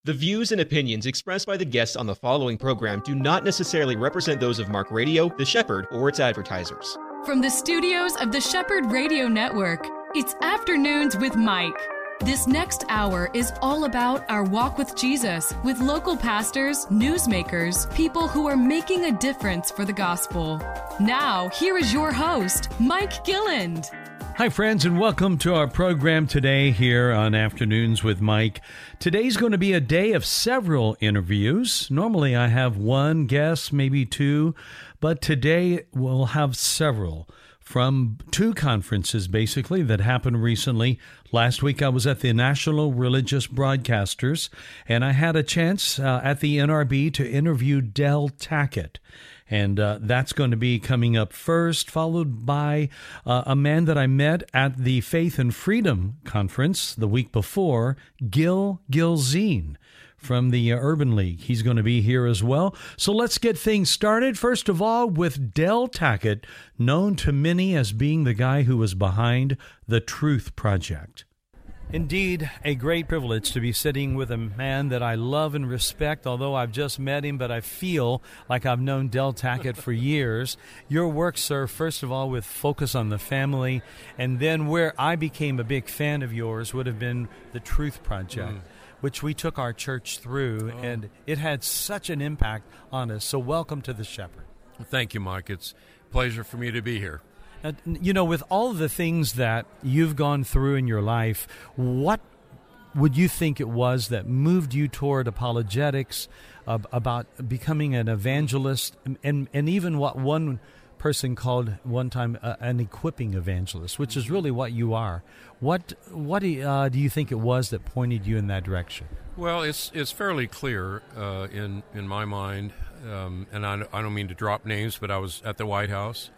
The views and opinions expressed by the guests on the following program do not necessarily represent those of Mark Radio, The Shepherd, or its advertisers. From the studios of the Shepherd Radio Network, it's Afternoons with Mike. This next hour is all about our walk with Jesus, with local pastors, newsmakers, people who are making a difference for the gospel. Now, here is your host, Mike Gilland. Hi, friends, and welcome to our program today here on Afternoons with Mike. Today's going to be a day of several interviews. Normally, I have one guest, maybe two, but today we'll have several from two conferences, basically, that happened recently. Last week, I was at the National Religious Broadcasters, and I had a chance at the NRB to interview Del Tackett. And that's going to be coming up first, followed by a man that I met at the Faith and Freedom Conference the week before, Gil Gilzine from the Urban League. He's going to be here as well. So let's get things started. First of all, with Del Tackett, known to many as being the guy who was behind the Truth Project. Indeed, a great privilege to be sitting with a man that I love and respect, although I've just met him, but I feel like I've known Del Tackett for years. Your work, sir, first of all, with Focus on the Family, and then where I became a big fan of yours would have been the Truth Project, which we took our church through, and it had such an impact on us. So welcome to the Shepherd. Thank you, Mike. It's a pleasure for me to be here. You know, with all the things that you've gone through in your life, what would you think it was that moved you toward apologetics, about becoming an evangelist, and even what one person called one time an equipping evangelist, which is really what you are? What do you think it was that pointed you in that direction? Well, it's fairly clear in my mind, and I don't mean to drop names, but I was at the White House.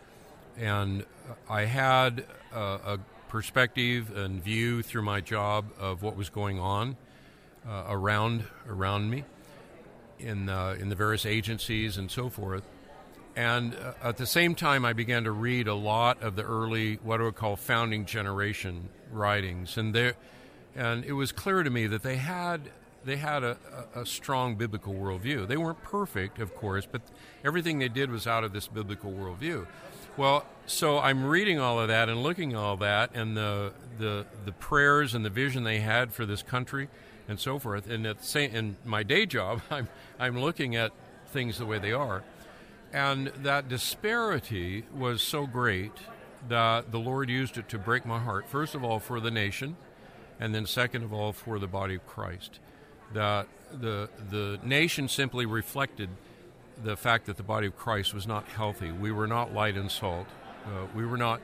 And I had a perspective and view through my job of what was going on around me in the various agencies and so forth. And at the same time, I began to read a lot of the early, what I would call founding generation writings. And it was clear to me that they had a strong biblical worldview. They weren't perfect, of course, but everything they did was out of this biblical worldview. Well, so I'm reading all of that and looking at all that and the prayers and the vision they had for this country and so forth. And in my day job, I'm looking at things the way they are. And that disparity was so great that the Lord used it to break my heart, first of all, for the nation, and then second of all, for the body of Christ. That the nation simply reflected the fact that the body of Christ was not healthy. We were not light and salt. We were not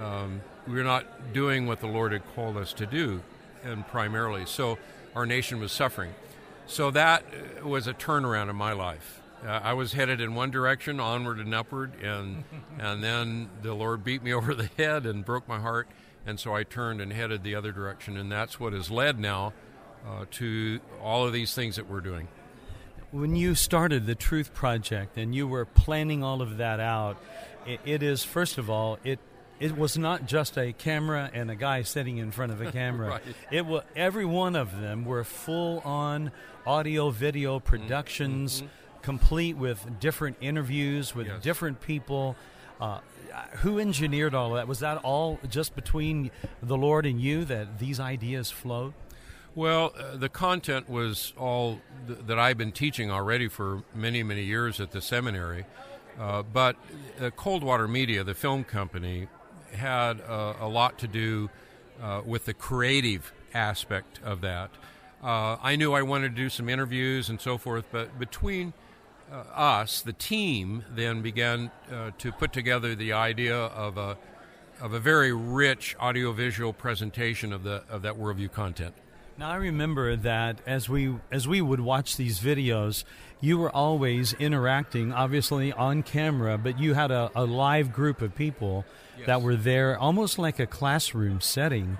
doing what the Lord had called us to do, and primarily. So our nation was suffering. So that was a turnaround in my life. I was headed in one direction, onward and upward, and then the Lord beat me over the head and broke my heart, and so I turned and headed the other direction, and that's what has led now to all of these things that we're doing. When you started the Truth Project and you were planning all of that out, it is, first of all, it was not just a camera and a guy sitting in front of a camera. Right. It was, every one of them were full-on audio-video productions, complete with different interviews with different people. Who engineered all of that? Was that all just between the Lord and you that these ideas flowed? Well, the content was all that I've been teaching already for many, many years at the seminary. But Coldwater Media, the film company, had a lot to do with the creative aspect of that. I knew I wanted to do some interviews and so forth, but between us, the team then began to put together the idea of a very rich audiovisual presentation of that worldview content. Now, I remember that as we would watch these videos, you were always interacting, obviously on camera, but you had a live group of people that were there, almost like a classroom setting. Correct.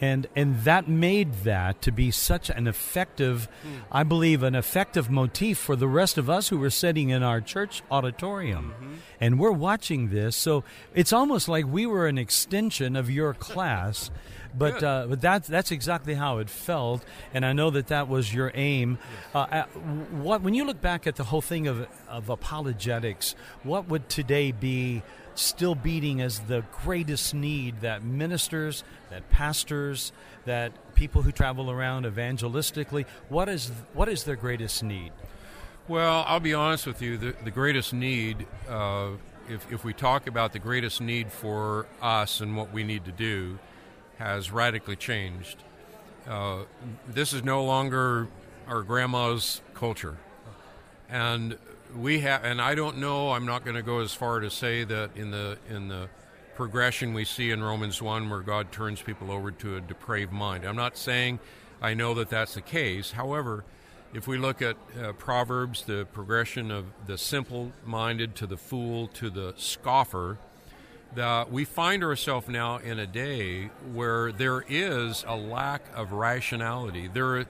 And that made that to be such an effective, I believe, an effective motif for the rest of us who were sitting in our church auditorium. Mm-hmm. And we're watching this, so it's almost like we were an extension of your class. But that's exactly how it felt, and I know that was your aim. When you look back at the whole thing of apologetics, what would today be still beating as the greatest need that ministers, that pastors, that people who travel around evangelistically, what is their greatest need? Well, I'll be honest with you. The greatest need, if we talk about the greatest need for us and what we need to do, has radically changed. This is no longer our grandma's culture, and and I don't know. I'm not going to go as far to say that in the progression we see in Romans 1, where God turns people over to a depraved mind. I'm not saying I know that that's the case. However, if we look at Proverbs, the progression of the simple-minded to the fool to the scoffer, that we find ourselves now in a day where there is a lack of rationality.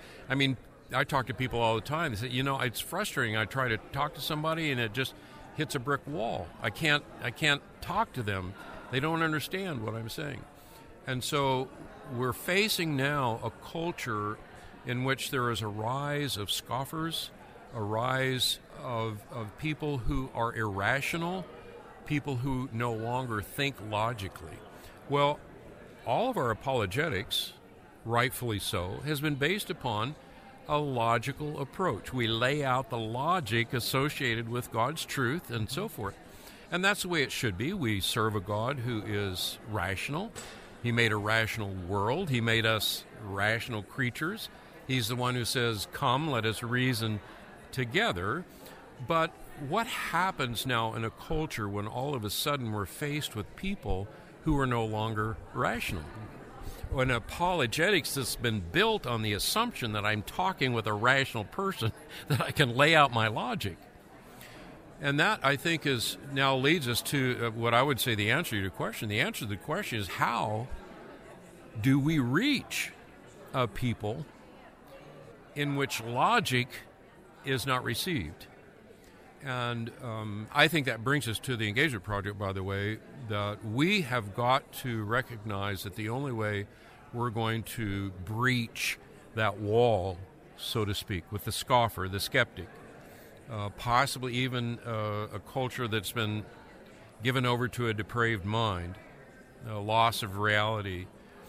I talk to people all the time. They say, it's frustrating. I try to talk to somebody and it just hits a brick wall. I can't talk to them. They don't understand what I'm saying. And so we're facing now a culture in which there is a rise of scoffers, a rise of people who are irrational, people who no longer think logically. Well, all of our apologetics, rightfully so, has been based upon a logical approach. We lay out the logic associated with God's truth and so forth. And that's the way it should be. We serve a God who is rational. He made a rational world. He made us rational creatures. He's the one who says, "Come, let us reason together." But what happens now in a culture when all of a sudden we're faced with people who are no longer rational? When apologetics has been built on the assumption that I'm talking with a rational person, that I can lay out my logic. And that, I think, now leads us to what I would say the answer to your question. The answer to the question is, how do we reach a people in which logic is not received? And I think that brings us to the Engagement Project, by the way, that we have got to recognize that the only way we're going to breach that wall, so to speak, with the scoffer, the skeptic, possibly even a culture that's been given over to a depraved mind, a loss of reality,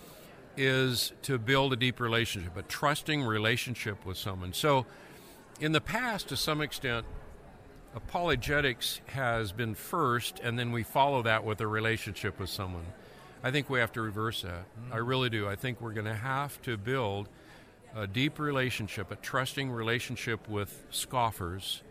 is to build a deep relationship, a trusting relationship with someone. So in the past, to some extent, apologetics has been first, and then we follow that with a relationship with someone. I think we have to reverse that. I really do. I think we're going to have to build a deep relationship, a trusting relationship with scoffers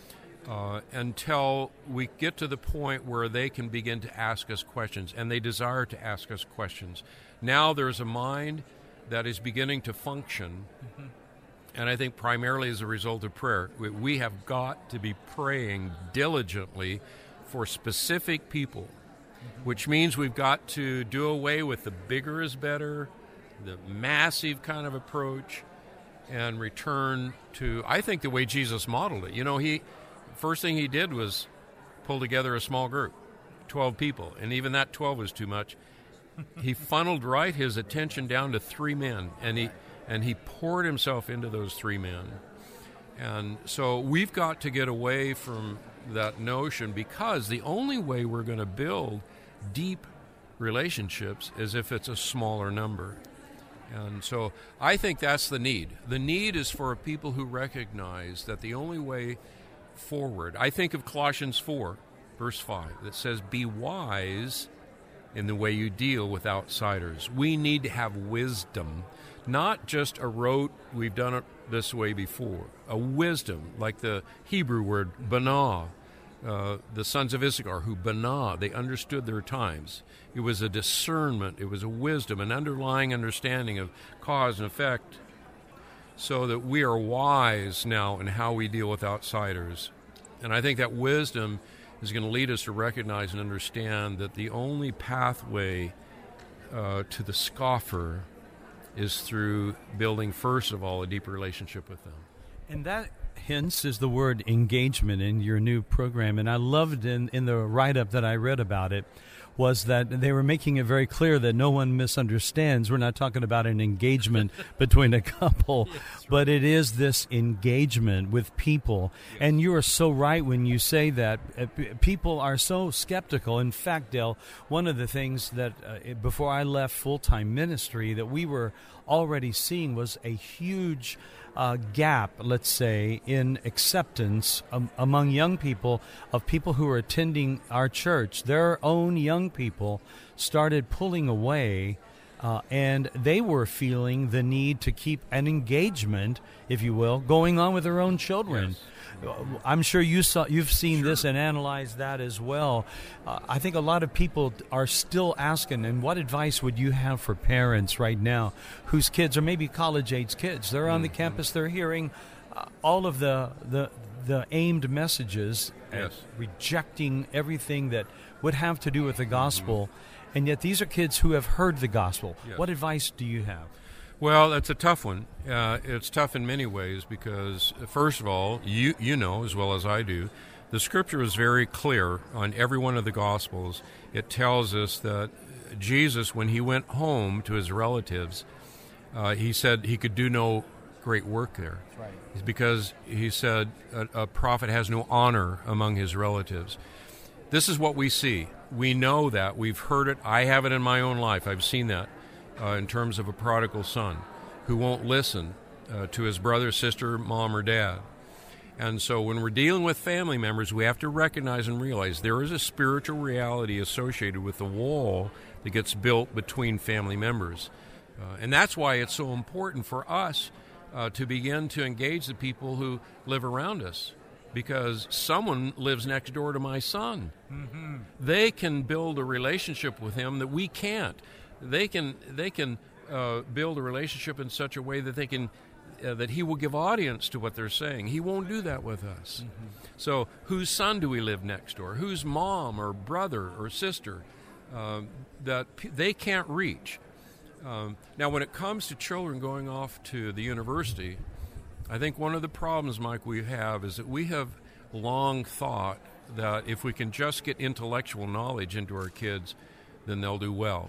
until we get to the point where they can begin to ask us questions, and they desire to ask us questions. Now there's a mind that is beginning to function, and I think primarily as a result of prayer. We have got to be praying diligently for specific people, which means we've got to do away with the bigger is better, the massive kind of approach, and return to, I think, the way Jesus modeled it. First thing he did was pull together a small group, 12 people, and even that 12 was too much. He funneled his attention down to 3 men, and he poured himself into those 3 men. And so we've got to get away from that notion, because the only way we're going to build deep relationships is if it's a smaller number. And so I think that's the need. The need is for people who recognize that the only way forward, I think of Colossians 4, verse 5, that says, "Be wise in the way you deal with outsiders." We need to have wisdom, not just a rote, we've done it this way before. A wisdom, like the Hebrew word banah, the sons of Issachar, who banah, they understood their times. It was a discernment, it was a wisdom, an underlying understanding of cause and effect, so that we are wise now in how we deal with outsiders. And I think that wisdom is going to lead us to recognize and understand that the only pathway to the scoffer is through building, first of all, a deep relationship with them. And that, hence, is the word engagement in your new program. And I loved in the write-up that I read about it was that they were making it very clear that no one misunderstands. We're not talking about an engagement between a couple, but it is this engagement with people. Yes. And you are so right when you say that. People are so skeptical. In fact, Dale, one of the things that before I left full-time ministry that we were already seeing was a huge gap, let's say, in acceptance among young people of people who are attending our church. Their own young people started pulling away, and they were feeling the need to keep an engagement, if you will, going on with their own children. Yes. I'm sure you've seen this and analyzed that as well. I think a lot of people are still asking, and what advice would you have for parents right now whose kids are maybe college-age kids? They're on the campus, they're hearing all of the aimed messages, rejecting everything that would have to do with the gospel, and yet these are kids who have heard the gospel. Yes. What advice do you have? Well, that's a tough one. It's tough in many ways because, first of all, you know as well as I do, the Scripture is very clear on every one of the Gospels. It tells us that Jesus, when he went home to his relatives, he said he could do no great work there. That's right. Because he said a prophet has no honor among his relatives. This is what we see. We know that. We've heard it. I have it in my own life. I've seen that. In terms of a prodigal son who won't listen to his brother, sister, mom, or dad. And so when we're dealing with family members, we have to recognize and realize there is a spiritual reality associated with the wall that gets built between family members. And that's why it's so important for us to begin to engage the people who live around us. Because someone lives next door to my son. Mm-hmm. They can build a relationship with him that we can't. They can build a relationship in such a way that they can that he will give audience to what they're saying. He won't do that with us. Mm-hmm. So whose son do we live next door? Whose mom or brother or sister that they can't reach? Now, when it comes to children going off to the university, I think one of the problems, Mike, we have is that we have long thought that if we can just get intellectual knowledge into our kids, then they'll do well.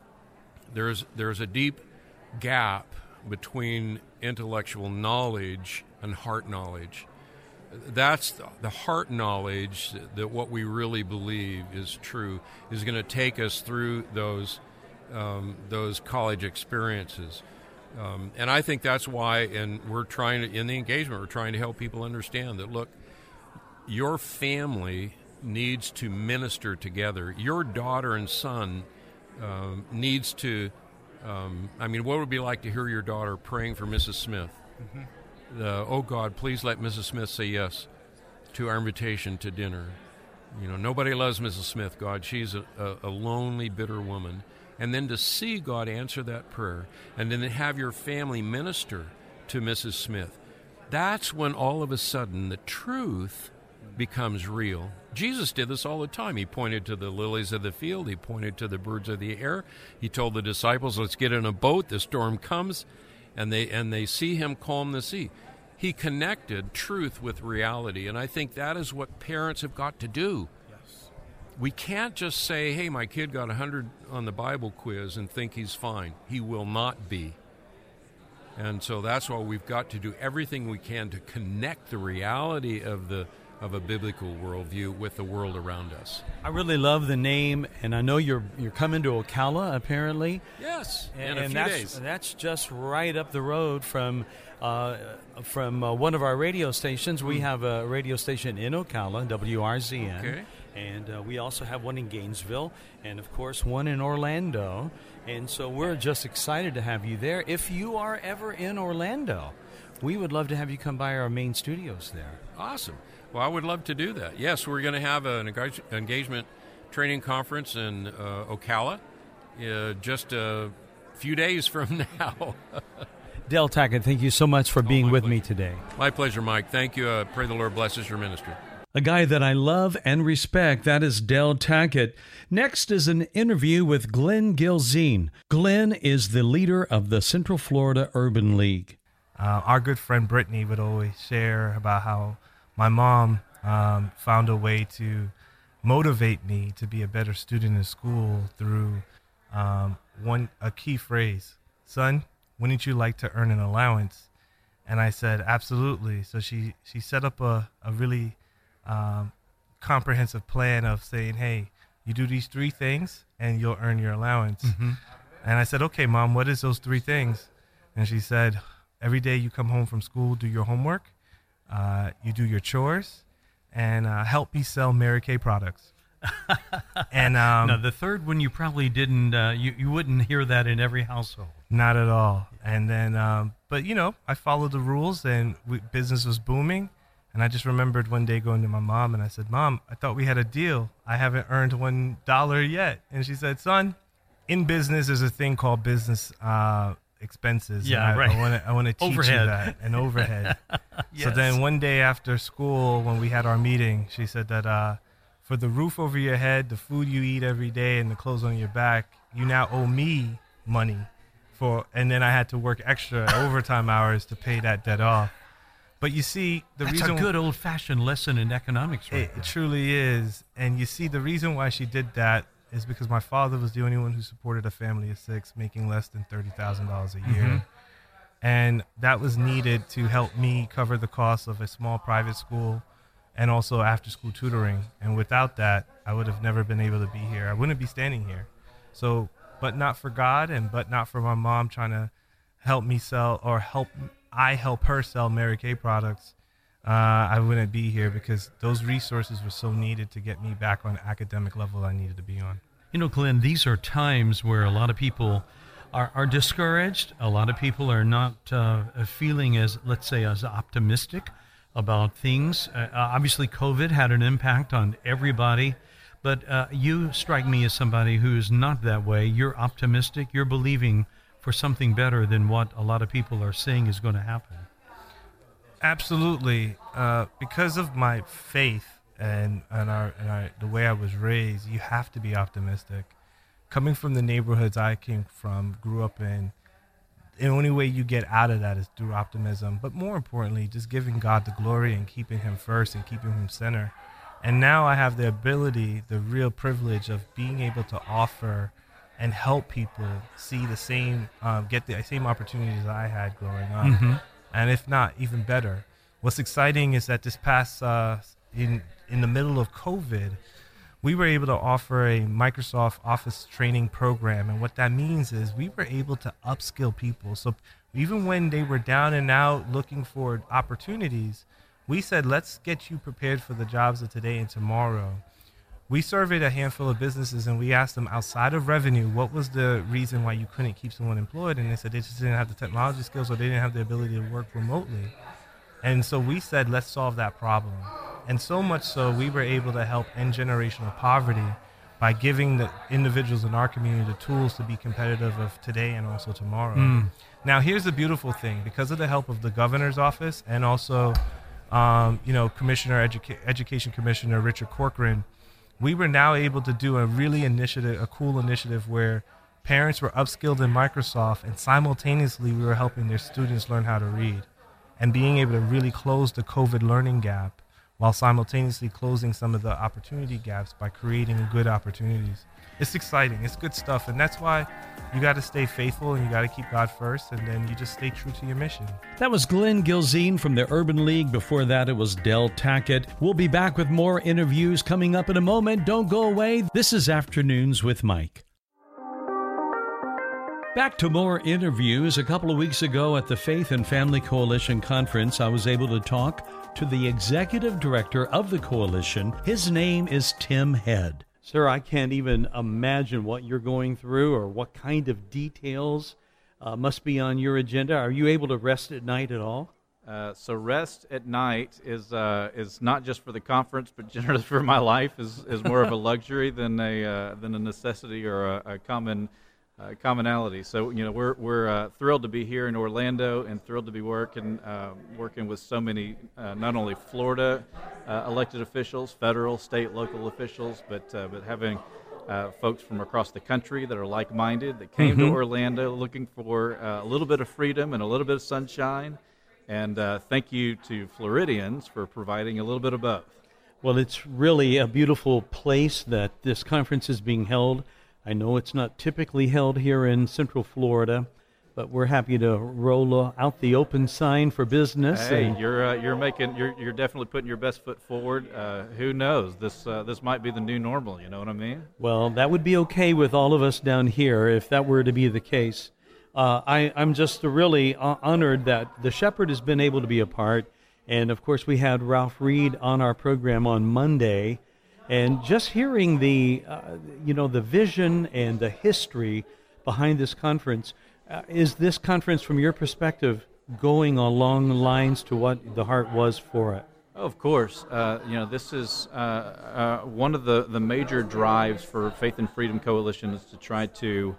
There's a deep gap between intellectual knowledge and heart knowledge. That's the heart knowledge that what we really believe is true is going to take us through those college experiences. And I think that's why, and we're trying to, in the engagement, we're trying to help people understand that, look, your family needs to minister together. Your daughter and son needs to, what would it be like to hear your daughter praying for Mrs. Smith? Mm-hmm. Oh, God, please let Mrs. Smith say yes to our invitation to dinner. You know, nobody loves Mrs. Smith, God. She's a lonely, bitter woman. And then to see God answer that prayer, and then to have your family minister to Mrs. Smith, that's when all of a sudden the truth becomes real. Jesus did this all the time. He pointed to the lilies of the field. He pointed to the birds of the air. He told the disciples, let's get in a boat. The storm comes, and they see him calm the sea. He connected truth with reality, and I think that is what parents have got to do. Yes. We can't just say, hey, my kid got 100 on the Bible quiz and think he's fine. He will not be. And so that's why we've got to do everything we can to connect the reality of a biblical worldview with the world around us. I really love the name, and I know you're coming to Ocala, apparently. Yes, in a few days. That's just right up the road from one of our radio stations. We have a radio station in Ocala, WRZN. Okay. And we also have one in Gainesville, and, of course, one in Orlando. And so we're just excited to have you there. If you are ever in Orlando, we would love to have you come by our main studios there. Awesome. Well, I would love to do that. Yes, we're going to have an engagement training conference in Ocala just a few days from now. Dale Tackett, thank you so much for being with me today. My pleasure, Mike. Thank you. Pray the Lord blesses your ministry. A guy that I love and respect, that is Del Tackett. Next is an interview with Glenn Gilzean. Glenn is the leader of the Central Florida Urban League. Our good friend Brittany would always share about how my mom found a way to motivate me to be a better student in school through a key phrase: "Son, wouldn't you like to earn an allowance?" And I said, absolutely. So she set up a really comprehensive plan of saying, hey, you do these 3 things and you'll earn your allowance. Mm-hmm. And I said, okay, Mom, what is those 3 things? And she said, every day you come home from school, do your homework, you do your chores, and help me sell Mary Kay products. And now the third one, you probably didn't, you wouldn't hear that in every household. Not at all. And then, but I followed the rules, and business was booming. And I just remembered one day going to my mom, and I said, Mom, I thought we had a deal. I haven't earned $1 yet. And she said, son, in business, there's a thing called business expenses. Yeah, right. I want to teach overhead. You that, and overhead. Yes. So then one day after school, when we had our meeting, she said that for the roof over your head, the food you eat every day, and the clothes on your back, you now owe me money. And then I had to work extra overtime hours to pay that debt off. But you see, That's a good old-fashioned lesson in economics, right? It truly is. And you see, the reason why she did that is because my father was the only one who supported a family of 6, making less than $30,000 a year. Mm-hmm. And that was needed to help me cover the cost of a small private school and also after-school tutoring. And without that, I would have never been able to be here. I wouldn't be standing here. So, but not for God, but not for my mom trying to help me sell, or help her sell Mary Kay products, I wouldn't be here, because those resources were so needed to get me back on the academic level I needed to be on. Glenn, these are times where a lot of people are discouraged. A lot of people are not feeling as, let's say, as optimistic about things. Obviously, COVID had an impact on everybody. But you strike me as somebody who's not that way. You're optimistic. You're believing for something better than what a lot of people are saying is going to happen. Absolutely. Because of my faith and the way I was raised, you have to be optimistic. Coming from the neighborhoods I came from, grew up in, the only way you get out of that is through optimism. But more importantly, just giving God the glory and keeping him first and keeping him center. And now I have the ability, the real privilege of being able to offer and help people see the same, get the same opportunities I had growing up. Mm-hmm. And if not, even better. What's exciting is that this past, in the middle of COVID, we were able to offer a Microsoft Office training program. And what that means is we were able to upskill people. So even when they were down and out looking for opportunities, we said, let's get you prepared for the jobs of today and tomorrow. We surveyed a handful of businesses, and we asked them, outside of revenue, what was the reason why you couldn't keep someone employed? And they said they just didn't have the technology skills, or they didn't have the ability to work remotely. And so we said, let's solve that problem. And so much so, we were able to help end generational poverty by giving the individuals in our community the tools to be competitive of today and also tomorrow. Now, here's the beautiful thing. Because of the help of the governor's office and also Education Commissioner Richard Corcoran, we were now able to do a cool initiative where parents were upskilled in Microsoft, and simultaneously we were helping their students learn how to read and being able to really close the COVID learning gap while simultaneously closing some of the opportunity gaps by creating good opportunities. It's exciting. It's good stuff. And that's why you got to stay faithful, and you got to keep God first, and then you just stay true to your mission. That was Glenn Gilzean from the Urban League. Before that, it was Del Tackett. We'll be back with more interviews coming up in a moment. Don't go away. This is Afternoons with Mike. Back to more interviews. A couple of weeks ago at the Faith and Family Coalition Conference, I was able to talk to the executive director of the coalition. His name is Tim Head. Sir, I can't even imagine what you're going through or what kind of details must be on your agenda. Are you able to rest at night at all? So rest at night is not just for the conference, but generally for my life is more of a luxury than a necessity or a commonality. So we're thrilled to be here in Orlando and thrilled to be working with so many not only Florida elected officials, federal, state, local officials, but having folks from across the country that are like-minded that came to Orlando looking for a little bit of freedom and a little bit of sunshine. And thank you to Floridians for providing a little bit of both. Well, it's really a beautiful place that this conference is being held. I know it's not typically held here in Central Florida, but we're happy to roll out the open sign for business. Hey, you're definitely putting your best foot forward. Who knows? This might be the new normal. You know what I mean? Well, that would be okay with all of us down here if that were to be the case. I'm just really honored that the Shepherd has been able to be a part, and of course we had Ralph Reed on our program on Monday, and just hearing the the vision and the history behind this conference. Is this conference, from your perspective, going along lines to what the heart was for it? Of course. This is one of the major drives for Faith and Freedom Coalition is to try to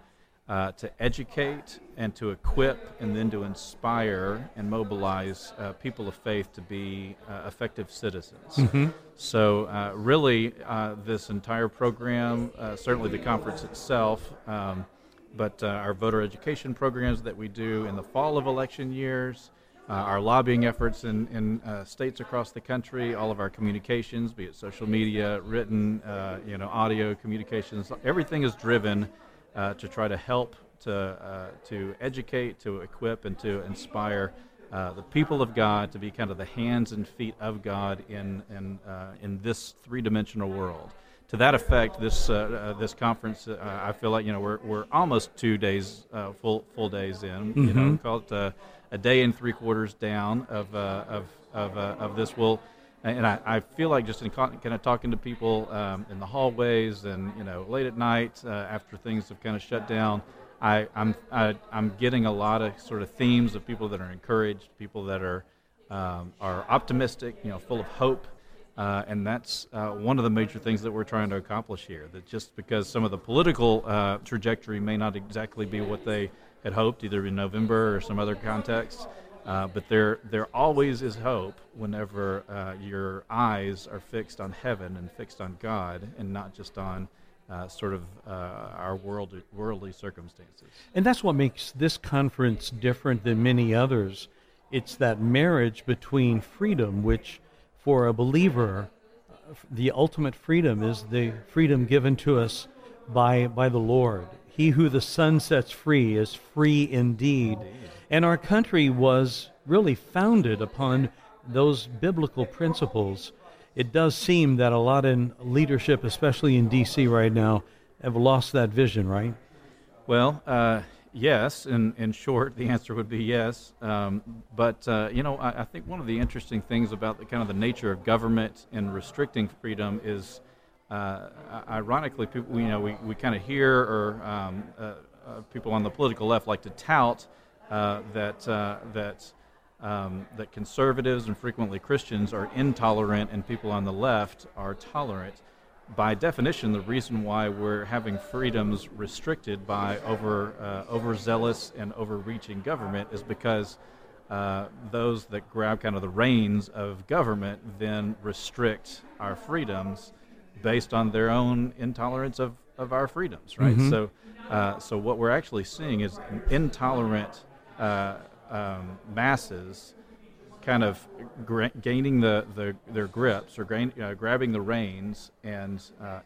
educate and to equip and then to inspire and mobilize people of faith to be effective citizens. Mm-hmm. So really, this entire program, certainly the conference itself, but our voter education programs that we do in the fall of election years, our lobbying efforts in states across the country, all of our communications, be it social media, written, audio communications, everything is driven to try to help to educate, to equip, and to inspire the people of God to be kind of the hands and feet of God in this three-dimensional world. To that effect, this conference, I feel like we're almost 2 days, full days in. Mm-hmm. Call it a day and 3/4 down of this. And I feel like just in kind of talking to people in the hallways and late at night after things have kind of shut down, I'm getting a lot of sort of themes of people that are encouraged, people that are optimistic, full of hope. And that's one of the major things that we're trying to accomplish here, that just because some of the political trajectory may not exactly be what they had hoped, either in November or some other context, but there always is hope whenever your eyes are fixed on heaven and fixed on God and not just on our worldly circumstances. And that's what makes this conference different than many others. It's that marriage between freedom, which for a believer, the ultimate freedom is the freedom given to us by the Lord. He who the Son sets free is free indeed. And our country was really founded upon those biblical principles. It does seem that a lot in leadership, especially in D.C. right now, have lost that vision, right? Well, yes. In short, the answer would be yes. But I think one of the interesting things about the nature of government and restricting freedom is, ironically, people, we kind of hear, or people on the political left like to tout that conservatives and frequently Christians are intolerant and people on the left are tolerant. By definition, the reason why we're having freedoms restricted by overzealous and overreaching government is because those that grab kind of the reins of government then restrict our freedoms based on their own intolerance of our freedoms, right? Mm-hmm. So what we're actually seeing is intolerant masses kind of gaining their grips or grabbing the reins and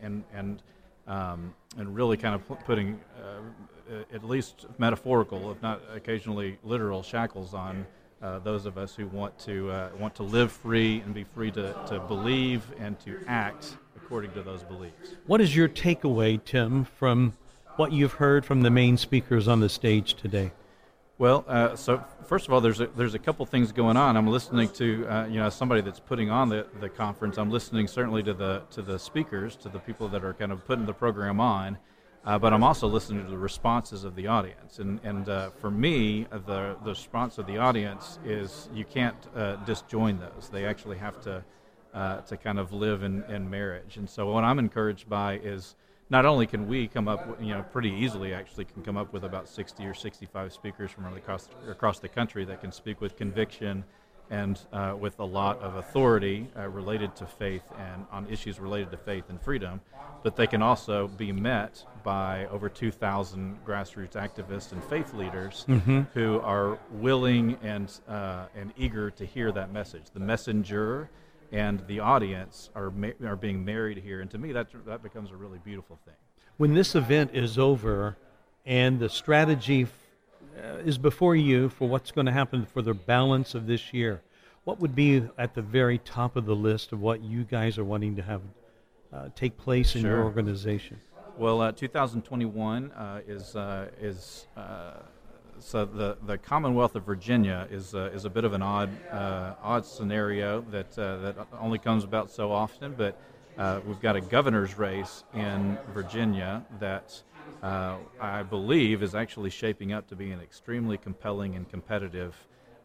really kind of putting at least metaphorical, if not occasionally literal, shackles on those of us who want to live free and be free to believe and to act according to those beliefs. What is your takeaway, Tim, from what you've heard from the main speakers on the stage today? Well, so first of all, there's a couple things going on. I'm listening to somebody that's putting on the conference. I'm listening certainly to the speakers, to the people that are kind of putting the program on, but I'm also listening to the responses of the audience. And for me, the response of the audience is you can't disjoin those. They actually have to kind of live in marriage. And so what I'm encouraged by is, not only can we come up, pretty easily actually can come up with about 60 or 65 speakers from across the country that can speak with conviction and with a lot of authority related to faith and on issues related to faith and freedom, but they can also be met by over 2,000 grassroots activists and faith leaders who are willing and eager to hear that message. The messenger and the audience are being married here, and to me that becomes a really beautiful thing. When this event is over and the strategy is before you for what's going to happen for the balance of this year, what would be at the very top of the list of what you guys are wanting to have take place in your organization? Well, 2021 so the Commonwealth of Virginia is a bit of an odd scenario that only comes about so often, but we've got a governor's race in Virginia that I believe is actually shaping up to be an extremely compelling and competitive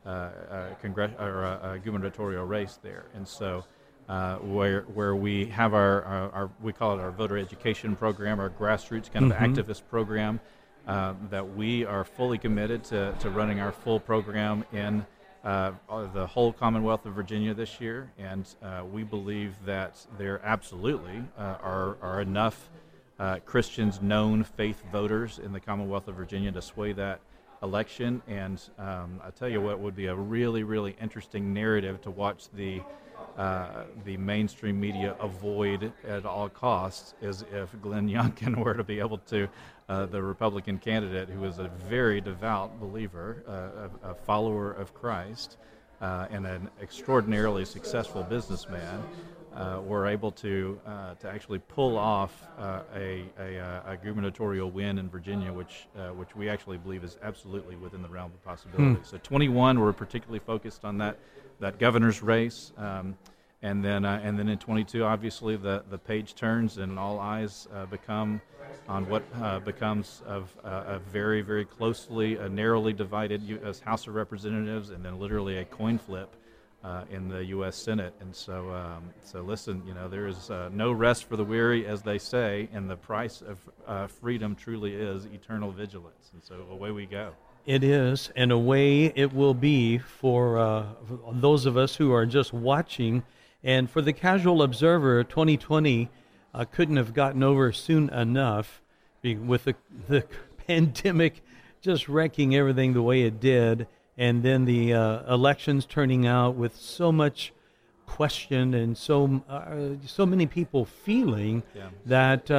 gubernatorial race there. And so where we have our we call it our voter education program, our grassroots kind of activist program, that we are fully committed to running our full program in the whole Commonwealth of Virginia this year, and we believe that there absolutely are enough Christians, known faith voters in the Commonwealth of Virginia to sway that election. And I tell you what would be a really, really interesting narrative to watch the mainstream media avoid at all costs is if Glenn Youngkin were to be able to, the Republican candidate who is a very devout believer, a follower of Christ, and an extraordinarily successful businessman, were able to actually pull off a gubernatorial win in Virginia, which we actually believe is absolutely within the realm of possibility. So 21, we're particularly focused on that governor's race, and then in 22, obviously the page turns and all eyes become on what becomes of a very, very closely, narrowly divided U.S. House of Representatives, and then literally a coin flip in the U.S. Senate. And so listen, there is no rest for the weary, as they say, and the price of freedom truly is eternal vigilance. And so away we go. It is, and away it will be for those of us who are just watching. And for the casual observer, 2020 couldn't have gotten over soon enough with the pandemic just wrecking everything the way it did, and then the elections turning out with so much question and so many people feeling that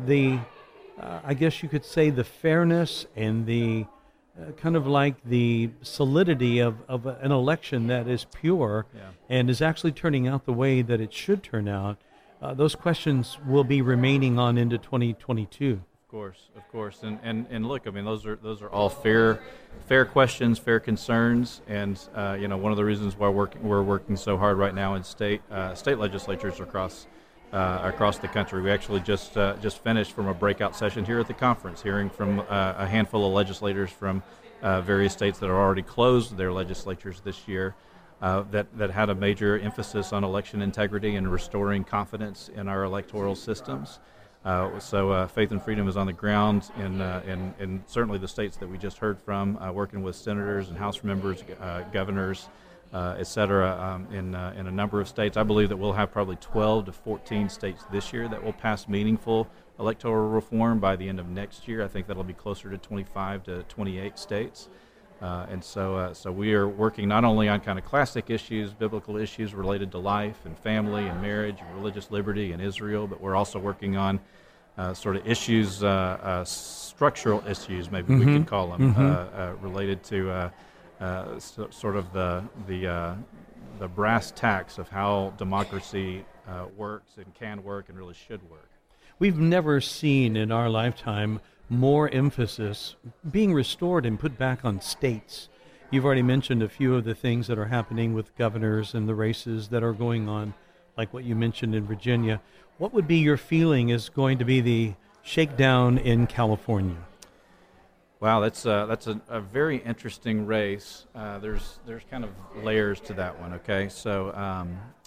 I guess you could say the fairness and the kind of like the solidity of an election that is pure and is actually turning out the way that it should turn out, those questions will be remaining on into 2022. Of course, and look, I mean, those are all fair questions, fair concerns, and one of the reasons why we're working so hard right now in state legislatures across the country. We actually just finished from a breakout session here at the conference, hearing from a handful of legislators from various states that have already closed their legislatures this year, that had a major emphasis on election integrity and restoring confidence in our electoral systems. So Faith and Freedom is on the ground in certainly the states that we just heard from, working with senators and House members, governors, et cetera, in a number of states. I believe that we'll have probably 12 to 14 states this year that will pass meaningful electoral reform by the end of next year. I think that'll be closer to 25 to 28 states. And so we are working not only on kind of classic issues, biblical issues related to life and family and marriage and religious liberty and Israel, but we're also working on sort of issues, structural issues, maybe we could call them, related to sort of the brass tacks of how democracy works and can work and really should work. We've never seen in our lifetime more emphasis being restored and put back on states. You've already mentioned a few of the things that are happening with governors and the races that are going on, like what you mentioned in Virginia. What would be your feeling is going to be the shakedown in California? Wow, that's a very interesting race. There's kind of layers to that one. Okay, so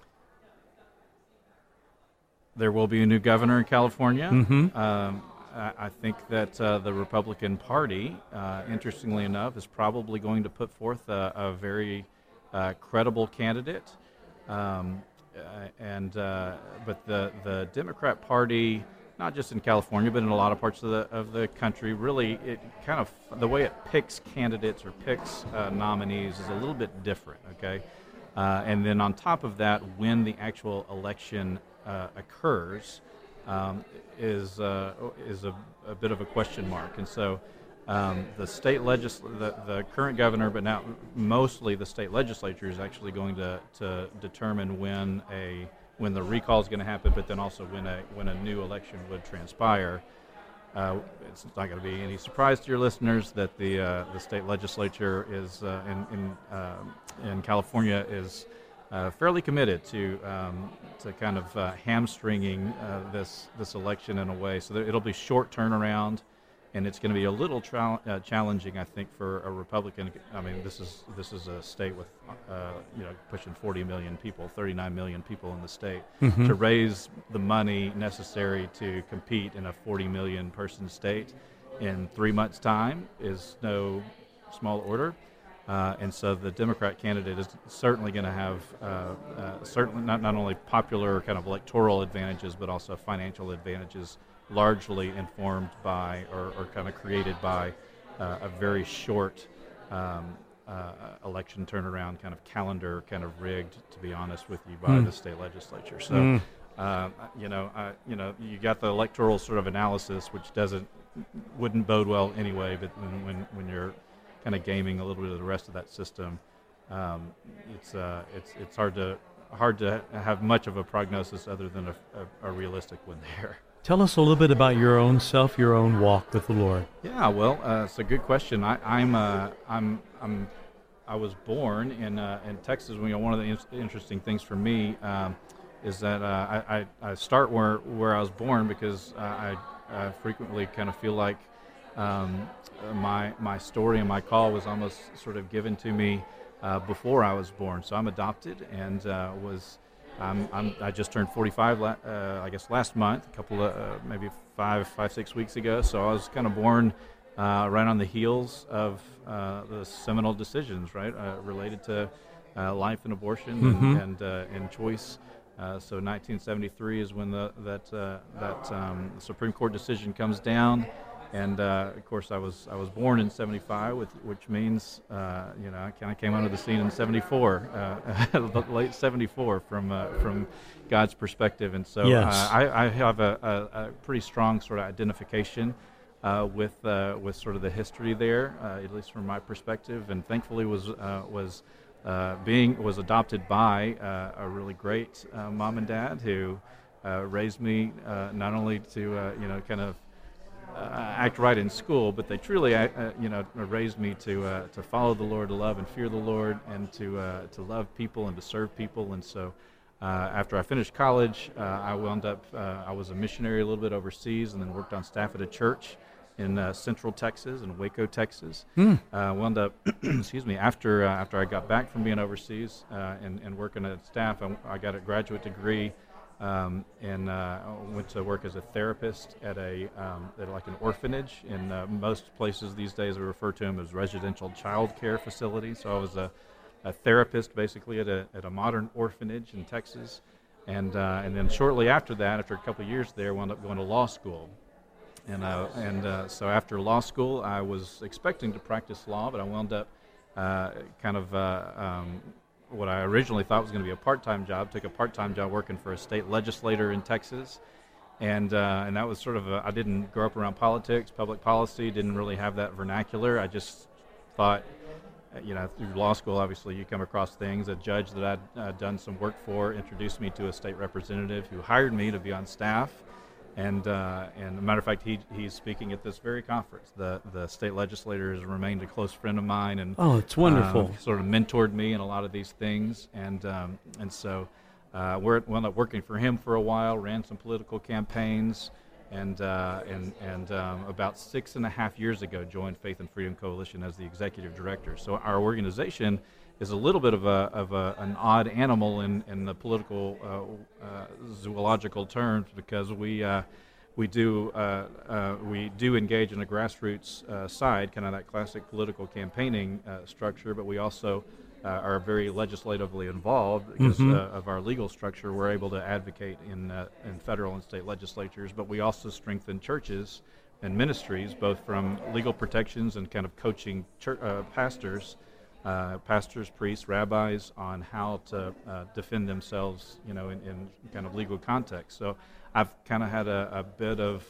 there will be a new governor in California. I think that the Republican Party, interestingly enough, is probably going to put forth a very credible candidate. But the Democrat Party, not just in California, but in a lot of parts of the country, really, it kind of, the way it picks candidates or picks nominees is a little bit different, okay? And then on top of that, when the actual election occurs, is a bit of a question mark. And so the state the current governor, but now mostly the state legislature, is actually going to determine when the recall is going to happen, but then also when a new election would transpire. It's not going to be any surprise to your listeners that the state legislature is in California is fairly committed to kind of hamstringing this election in a way, so that it'll be short turnaround. And it's going to be a little challenging, I think, for a Republican. I mean, this is a state with, pushing 40 million people, 39 million people in the state. Mm-hmm. To raise the money necessary to compete in a 40 million person state in 3 months' time is no small order. And so the Democrat candidate is certainly going to have certainly not only popular kind of electoral advantages, but also financial advantages, largely informed by or kind of created by a very short election turnaround kind of calendar, kind of rigged, to be honest with you, by the state legislature. So, you got the electoral sort of analysis, which wouldn't bode well anyway. But when you're kind of gaming a little bit of the rest of that system, it's hard to have much of a prognosis other than a realistic one there. Tell us a little bit about your own self, your own walk with the Lord. Yeah, well, it's a good question. I was born in Texas. One of the interesting things for me is that I start where I was born, because I frequently kind of feel like my story and my call was almost sort of given to me before I was born. So I'm adopted, and I just turned 45, I guess last month, a couple of maybe 5-6 weeks ago. So I was kind of born right on the heels of the seminal decisions, right, related to life and abortion and choice. So 1973 is when that Supreme Court decision comes down. And of course, I was born in '75, which means I kind of came onto the scene in '74, late '74, from God's perspective. And so yes. I have a pretty strong sort of identification with sort of the history there, at least from my perspective. And thankfully was adopted by a really great mom and dad who raised me not only to kind of act right in school, but they truly, raised me to follow the Lord, to love and fear the Lord, and to love people and to serve people. And so, after I finished college, I wound up. I was a missionary a little bit overseas, and then worked on staff at a church in Central Texas, in Waco, Texas. Wound up, after I got back from being overseas and working at staff, I got a graduate degree. And went to work as a therapist at like an orphanage. In most places these days, we refer to them as residential child care facilities. So I was a therapist basically at a modern orphanage in Texas, and then shortly after that, after a couple of years there, wound up going to law school. So after law school, I was expecting to practice law, but I wound up what I originally thought was going to be a part-time job. Took a part-time job working for a state legislator in Texas, and that was sort of I didn't grow up around politics, public policy, didn't really have that vernacular. I just thought, through law school, obviously you come across things. A judge that I'd done some work for introduced me to a state representative who hired me to be on staff. And as a matter of fact, he's speaking at this very conference. The state legislator has remained a close friend of mine, and it's wonderful. Sort of mentored me in a lot of these things, and so wound up working for him for a while. Ran some political campaigns, and about 6.5 years ago, joined Faith and Freedom Coalition as the executive director. So our organization is a little bit of an odd animal in the political zoological terms, because we do engage in a grassroots side, kind of that classic political campaigning structure, but we also are very legislatively involved because of our legal structure. We're able to advocate in federal and state legislatures, but we also strengthen churches and ministries, both from legal protections and kind of coaching pastors, priests, rabbis, on how to defend themselves, in kind of legal context. So I've kind of had a bit of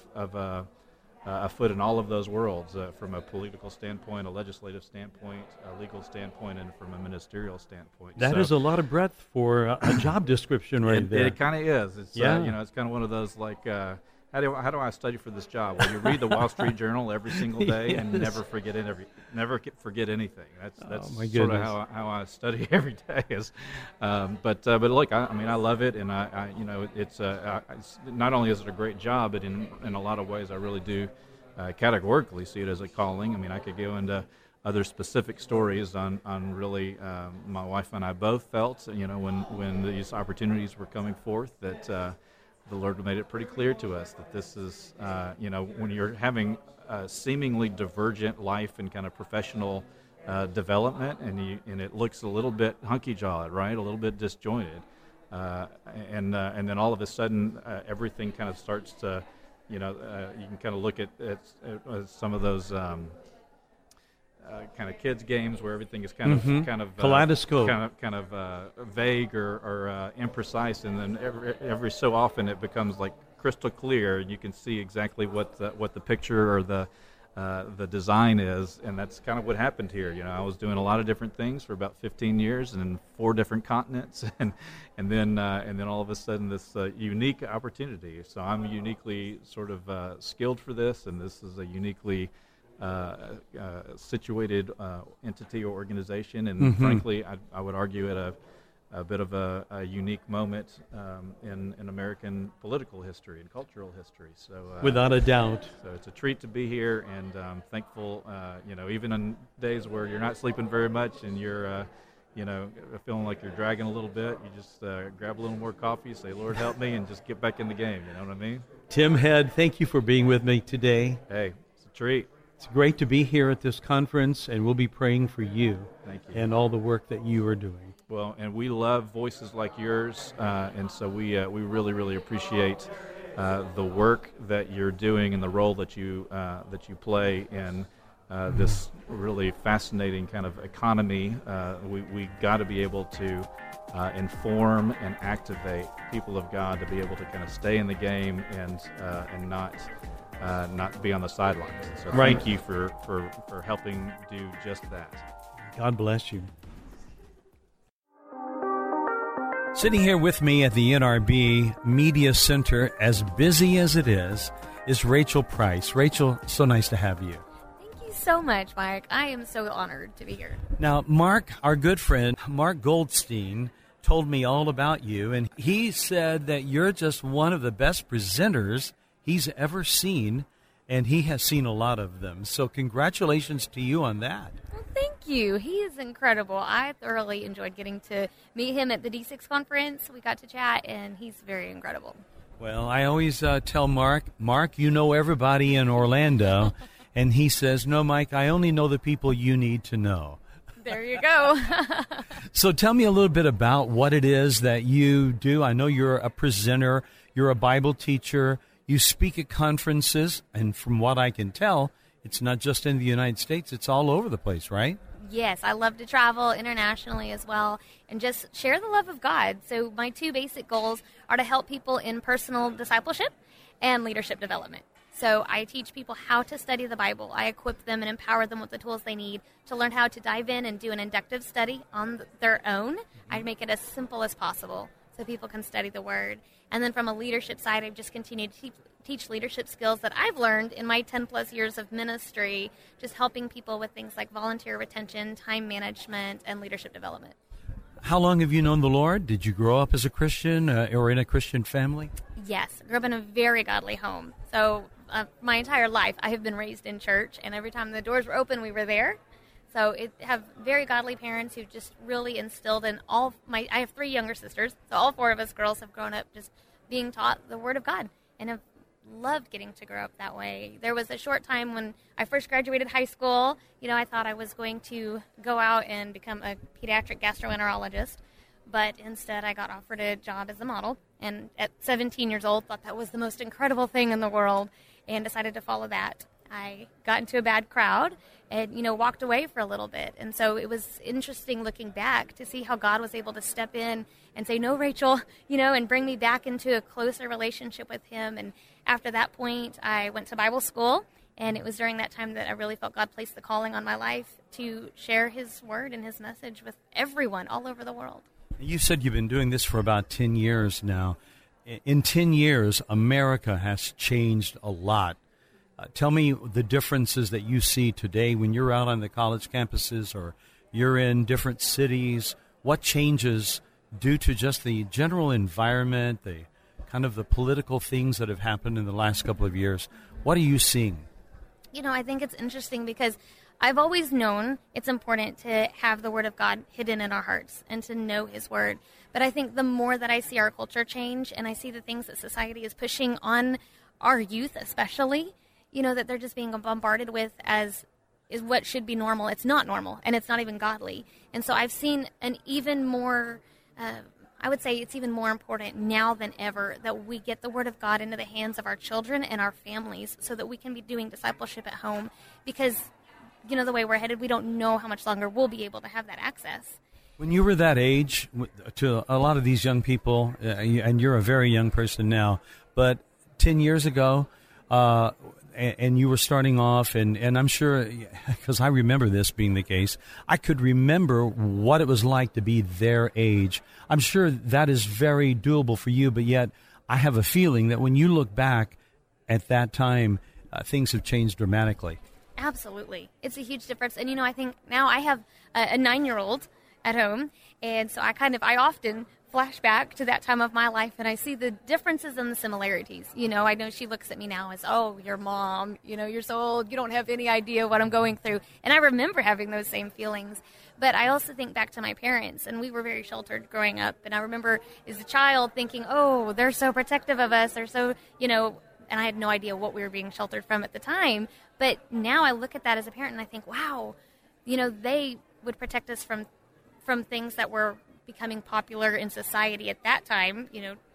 a foot in all of those worlds, from a political standpoint, a legislative standpoint, a legal standpoint, and from a ministerial standpoint. That is a lot of breadth for a job description right there. It kind of is. It's it's kind of one of those like, how do I study for this job? Well, you read the Wall Street Journal every single day and never forget forget anything. That's sort of how I study every day. But look, I love it, and it's not only is it a great job, but in a lot of ways I really do categorically see it as a calling. I mean, I could go into other specific stories on really my wife and I both felt, when these opportunities were coming forth, that the Lord made it pretty clear to us that this is, when you're having a seemingly divergent life and kind of professional development, and it looks a little bit hunky-jawed, right, a little bit disjointed, and then all of a sudden everything kind of starts to, you can kind of look at some of those kind of kids games where everything is kind of kaleidoscope, kind of vague or imprecise, and then every so often it becomes like crystal clear, and you can see exactly what the picture or the design is, and that's kind of what happened here. I was doing a lot of different things for about 15 years and in 4 different continents, and then all of a sudden this unique opportunity. So I'm uniquely sort of skilled for this, and this is a uniquely situated entity or organization, and frankly, I would argue at a bit of a unique moment in American political history and cultural history. So without a doubt. So it's a treat to be here, and I'm thankful. Even on days where you're not sleeping very much and you're feeling like you're dragging a little bit, you just grab a little more coffee, say, Lord, help me, and just get back in the game. You know what I mean? Tim Head, thank you for being with me today. Hey, it's a treat. It's great to be here at this conference, and we'll be praying for you. Thank you. And all the work that you are doing. Well, and we love voices like yours, and so we really, really appreciate the work that you're doing and the role that you play in this really fascinating kind of economy. We got to be able to inform and activate people of God to be able to kind of stay in the game and not be on the sidelines. So thank you for helping do just that. God bless you. Sitting here with me at the NRB Media Center, as busy as it is Rachel Price. Rachel, so nice to have you. Thank you so much, Mike. I am so honored to be here. Now, Mark, our good friend, Mark Goldstein, told me all about you, and he said that you're just one of the best presenters he's ever seen, and he has seen a lot of them. So congratulations to you on that. Well, thank you. He is incredible. I thoroughly enjoyed getting to meet him at the D6 conference. We got to chat, and he's very incredible. Well, I always tell Mark, you know everybody in Orlando, and he says, no, Mike, I only know the people you need to know. There you go. So tell me a little bit about what it is that you do. I know you're a presenter, you're a Bible teacher, you speak at conferences, and from what I can tell, it's not just in the United States, it's all over the place, right? Yes, I love to travel internationally as well and just share the love of God. So my 2 basic goals are to help people in personal discipleship and leadership development. So I teach people how to study the Bible. I equip them and empower them with the tools they need to learn how to dive in and do an inductive study on their own. I make it as simple as possible so people can study the Word. And then from a leadership side, I've just continued to teach leadership skills that I've learned in my 10-plus years of ministry, just helping people with things like volunteer retention, time management, and leadership development. How long have you known the Lord? Did you grow up as a Christian or in a Christian family? Yes, I grew up in a very godly home. So my entire life, I have been raised in church, and every time the doors were open, we were there. So I have very godly parents who just really instilled in I have 3 younger sisters, so all 4 of us girls have grown up just being taught the Word of God and have loved getting to grow up that way. There was a short time when I first graduated high school, I thought I was going to go out and become a pediatric gastroenterologist, but instead I got offered a job as a model, and at 17 years old thought that was the most incredible thing in the world and decided to follow that. I got into a bad crowd and, walked away for a little bit. And so it was interesting looking back to see how God was able to step in and say, no, Rachel, and bring me back into a closer relationship with him. And after that point, I went to Bible school. And it was during that time that I really felt God placed the calling on my life to share his word and his message with everyone all over the world. You said you've been doing this for about 10 years now. In 10 years, America has changed a lot. Tell me the differences that you see today when you're out on the college campuses or you're in different cities. What changes due to just the general environment, the kind of the political things that have happened in the last couple of years? What are you seeing? I think it's interesting because I've always known it's important to have the Word of God hidden in our hearts and to know His Word. But I think the more that I see our culture change and I see the things that society is pushing on our youth especially, that they're just being bombarded with as is what should be normal. It's not normal, and it's not even godly. And so I've seen an even more, I would say it's even more important now than ever that we get the Word of God into the hands of our children and our families so that we can be doing discipleship at home because, the way we're headed, we don't know how much longer we'll be able to have that access. When you were that age, to a lot of these young people, and you're a very young person now, but 10 years ago, and you were starting off, and I'm sure, because I remember this being the case, I could remember what it was like to be their age. I'm sure that is very doable for you, but yet I have a feeling that when you look back at that time, things have changed dramatically. Absolutely. It's a huge difference. And, I think now I have a 9-year-old at home, and so I often flash back to that time of my life, and I see the differences and the similarities. I know she looks at me now as, oh, your mom, you're so old, you don't have any idea what I'm going through. And I remember having those same feelings. But I also think back to my parents, and we were very sheltered growing up. And I remember as a child thinking, oh, they're so protective of us. They're so, and I had no idea what we were being sheltered from at the time. But now I look at that as a parent, and I think, wow, they would protect us from things that were becoming popular in society at that time,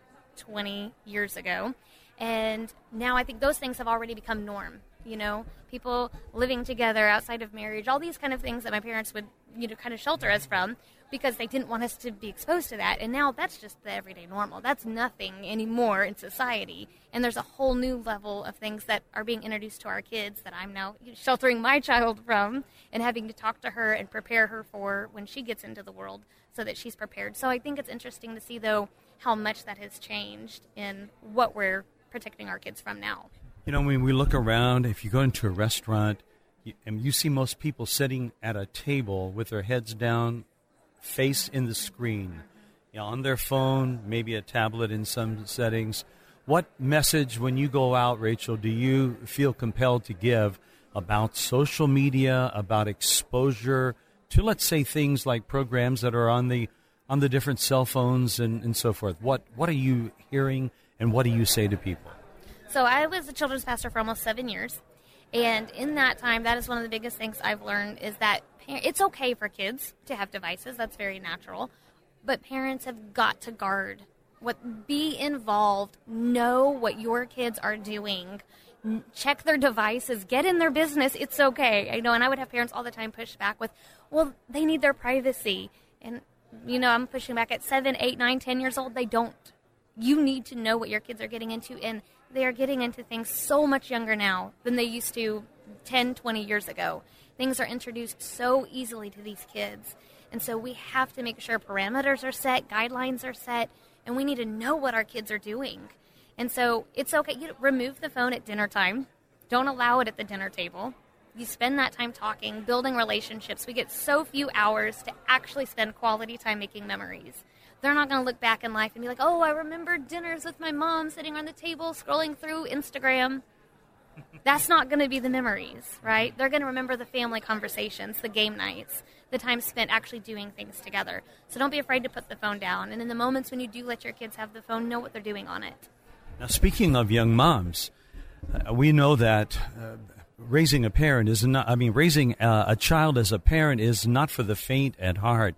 20 years ago. And now I think those things have already become norm, people living together outside of marriage, all these kind of things that my parents would, kind of shelter us from because they didn't want us to be exposed to that. And now that's just the everyday normal. That's nothing anymore in society. And there's a whole new level of things that are being introduced to our kids that I'm now sheltering my child from and having to talk to her and prepare her for when she gets into the world so that she's prepared. So I think it's interesting to see, though, how much that has changed in what we're protecting our kids from now. When we look around, if you go into a restaurant, you see most people sitting at a table with their heads down, face in the screen, on their phone, maybe a tablet in some settings. What message, when you go out, Rachel, do you feel compelled to give about social media, about exposure to, let's say, things like programs that are on the different cell phones and so forth? What are you hearing, and what do you say to people? So I was a children's pastor for almost 7 years. And in that time, that is one of the biggest things I've learned is that it's okay for kids to have devices. That's very natural. But parents have got to guard be involved, know what your kids are doing, check their devices, get in their business. It's okay. And I would have parents all the time push back with, well, they need their privacy. And, I'm pushing back at 7, 8, 9, 10 years old. They don't. You need to know what your kids are getting into, and they are getting into things so much younger now than they used to 10, 20 years ago. Things are introduced so easily to these kids. And so we have to make sure parameters are set, guidelines are set, and we need to know what our kids are doing. And so it's okay. You remove the phone at dinner time. Don't allow it at the dinner table. You spend that time talking, building relationships. We get so few hours to actually spend quality time making memories. They're not going to look back in life and be like, oh, I remember dinners with my mom sitting on the table scrolling through Instagram. That's not going to be the memories, right? They're going to remember the family conversations, the game nights, the time spent actually doing things together. So don't be afraid to put the phone down. And in the moments when you do let your kids have the phone, know what they're doing on it. Now, speaking of young moms, we know that raising a parent is not, raising a child as a parent is not for the faint at heart.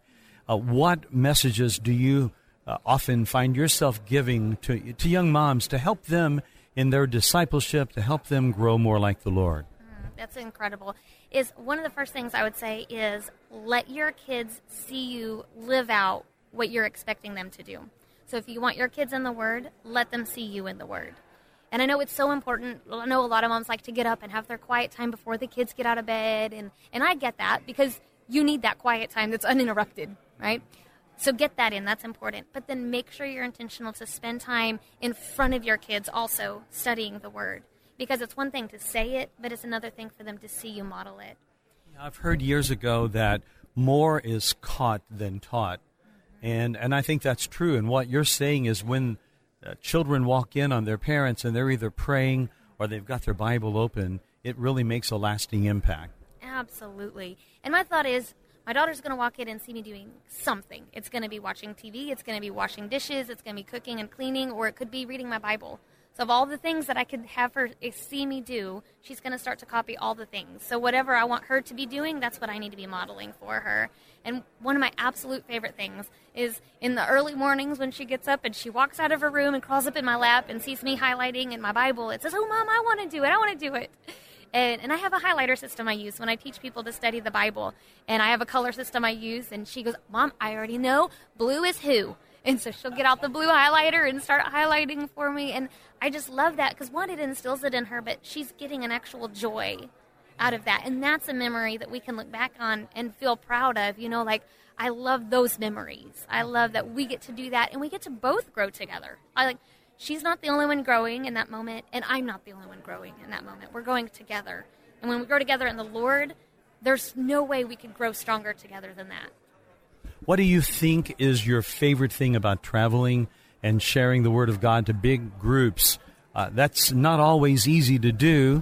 What messages do you often find yourself giving to young moms to help them in their discipleship, to help them grow more like the Lord? That's incredible. Is one of the first things I would say is let your kids see you live out what you're expecting them to do. So if you want your kids in the Word, let them see you in the Word. And I know it's so important. I know a lot of moms like to get up and have their quiet time before the kids get out of bed. And I get that because you need that quiet time that's uninterrupted, right? So get that in. That's important. But then make sure you're intentional to spend time in front of your kids also studying the Word. Because it's one thing to say it, but it's another thing for them to see you model it. I've heard years ago that more is caught than taught. And I think that's true. And what you're saying is when children walk in on their parents and they're either praying or they've got their Bible open, it really makes a lasting impact. Absolutely. And my thought is, my daughter's going to walk in and see me doing something. It's going to be watching TV, it's going to be washing dishes, it's going to be cooking and cleaning, or it could be reading my Bible. So of all the things that I could have her see me do, she's going to start to copy all the things. So whatever I want her to be doing, that's what I need to be modeling for her. And one of my absolute favorite things is in the early mornings when she gets up and she walks out of her room and crawls up in my lap and sees me highlighting in my Bible. It says, "Oh, Mom, I want to do it. I want to do it." And I have a highlighter system I use when I teach people to study the Bible. And I have a color system I use. And she goes, "Mom, I already know. Blue is who." And so she'll get out the blue highlighter and start highlighting for me. And I just love that because, one, it instills it in her, but she's getting an actual joy out of that. And that's a memory that we can look back on and feel proud of. You know, like, I love those memories. I love that we get to do that, and we get to both grow together. She's not the only one growing in that moment, and I'm not the only one growing in that moment. We're growing together. And when we grow together in the Lord, there's no way we could grow stronger together than that. What do you think is your favorite thing about traveling and sharing the Word of God to big groups? That's not always easy to do.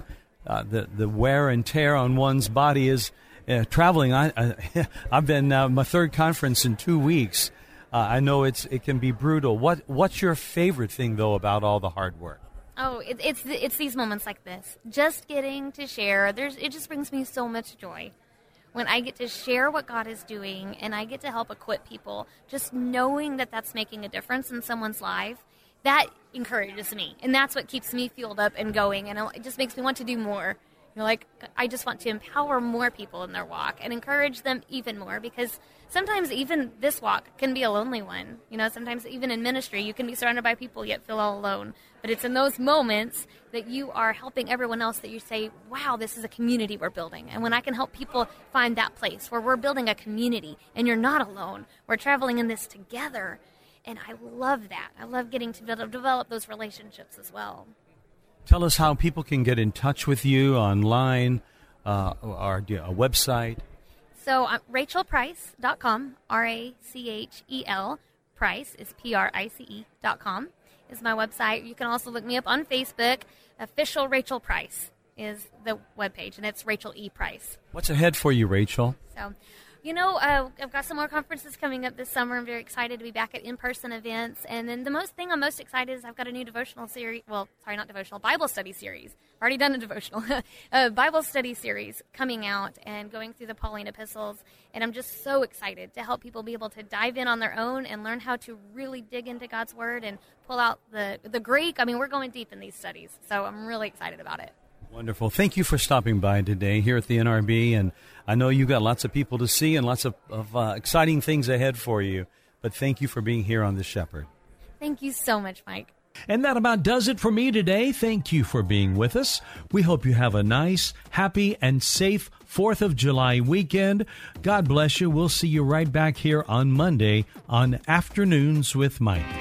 The wear and tear on one's body is traveling. I've been my third conference in 2 weeks. I know it can be brutal. What's your favorite thing, though, about all the hard work? Oh, it's these moments like this. Just getting to share. It just brings me so much joy. When I get to share what God is doing and I get to help equip people, just knowing that that's making a difference in someone's life, that encourages me. And that's what keeps me fueled up and going. And it just makes me want to do more. You know, I just want to empower more people in their walk and encourage them even more, because sometimes even this walk can be a lonely one. You know, sometimes even in ministry, you can be surrounded by people yet feel all alone. But it's in those moments that you are helping everyone else that you say, wow, this is a community we're building. And when I can help people find that place where we're building a community and you're not alone, we're traveling in this together. And I love that. I love getting to develop those relationships as well. Tell us how people can get in touch with you online or a website. So RachelPrice.com, RACHEL, Price is PRICE.com is my website. You can also look me up on Facebook. Official Rachel Price is the webpage, and it's Rachel E. Price. What's ahead for you, Rachel? So, you know, I've got some more conferences coming up this summer. I'm very excited to be back at in-person events. And then the thing I'm most excited is I've got a new devotional series. Well, sorry, not devotional, Bible study series. I've already done a devotional. A Bible study series coming out and going through the Pauline epistles. And I'm just so excited to help people be able to dive in on their own and learn how to really dig into God's Word and pull out the Greek. I mean, we're going deep in these studies. So I'm really excited about it. Wonderful. Thank you for stopping by today here at the NRB. And I know you've got lots of people to see and lots of exciting things ahead for you. But thank you for being here on The Shepherd. Thank you so much, Mike. And that about does it for me today. Thank you for being with us. We hope you have a nice, happy, and safe 4th of July weekend. God bless you. We'll see you right back here on Monday on Afternoons with Mike.